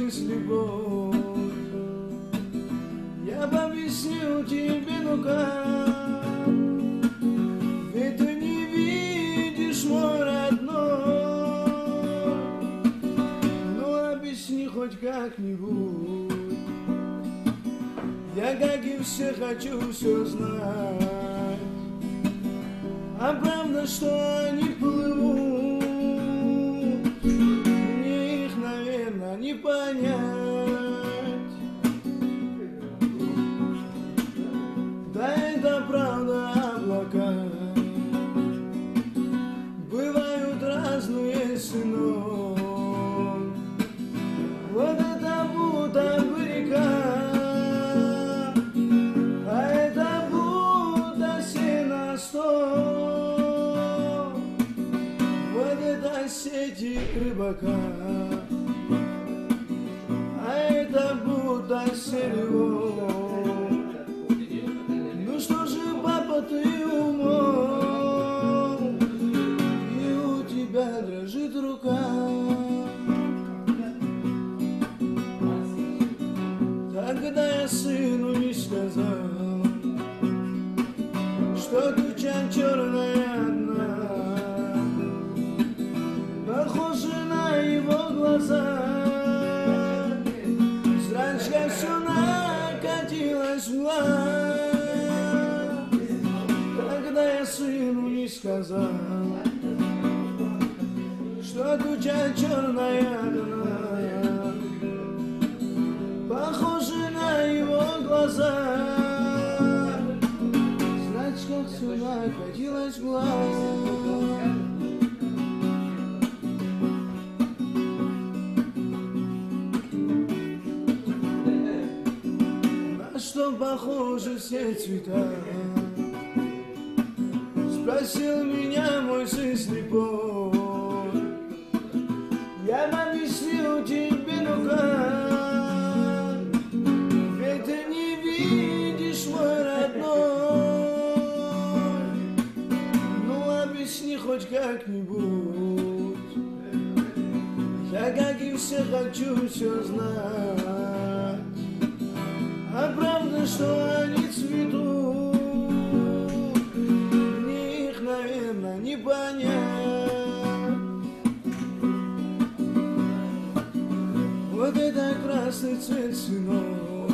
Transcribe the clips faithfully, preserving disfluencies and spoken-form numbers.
слепой. Я бы объяснил тебе, ну как, ведь ты не видишь, мой родной. Ну объясни хоть как-нибудь. Я, как и все, хочу все знать. А правда, что они плывут, мне их, наверное, не понять. Да, это правда, облака бывают разные, сынок. Вот это будто бы река, а это будто сеностой. Вот это сети рыбака, а это будто серебро. Ну что же, папа, ты умом, и у тебя дрожит рука. Тогда я сыну не сказал, что туча черная одна, похожа на его глаза. Зрачка все накатилась в глаз. Тогда я сыну не сказал, что туча черная одна, похожа на его глаза. Зрачка все накатилась в глаз. Что похожи все цвета? Спросил меня мой сын слепой. Я бы объяснил тебе, ну как, ведь ты не видишь, мой родной. Ну объясни хоть как-нибудь. Я, как и все, хочу все знать. А правда, что они цветут, мне их, наверное, не понять. Вот это красный цвет, сынок,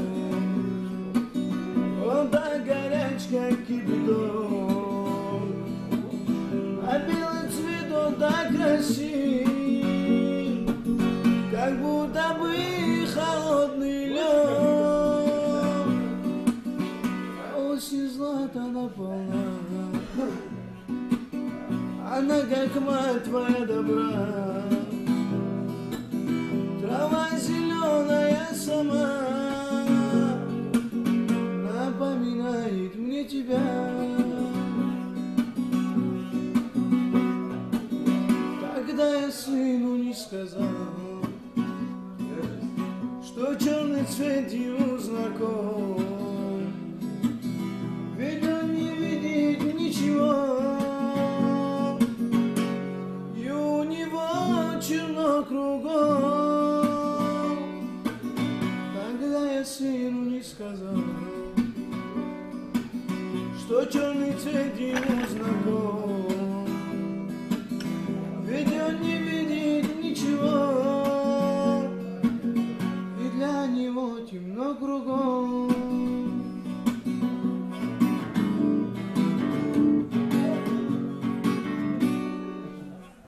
он так горяч, как кипяток. А белый цвет, он так красив, как будто бы холодный лед. Осень злата наполна, она как мать твоя добра. Трава зеленая сама напоминает мне тебя. Тогда я сыну не сказал, что черный цвет ему знаком. Ведь он не видит ничего, и у него черно кругом. Тогда я сыну не сказал, что черный цвет ему знаком. Ведь он не видит